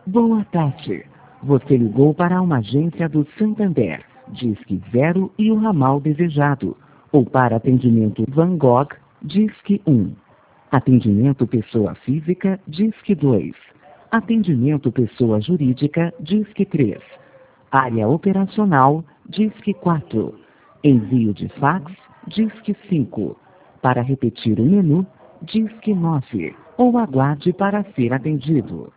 Boa tarde. Você ligou para uma agência do Santander, Disque 0 e o ramal desejado. Ou para atendimento Van Gogh, Disque 1. Atendimento pessoa física, Disque 2. Atendimento pessoa jurídica, Disque 3. Área operacional, Disque 4. Envio de fax, Disque 5. Para repetir o menu, Disque 9. Ou aguarde para ser atendido.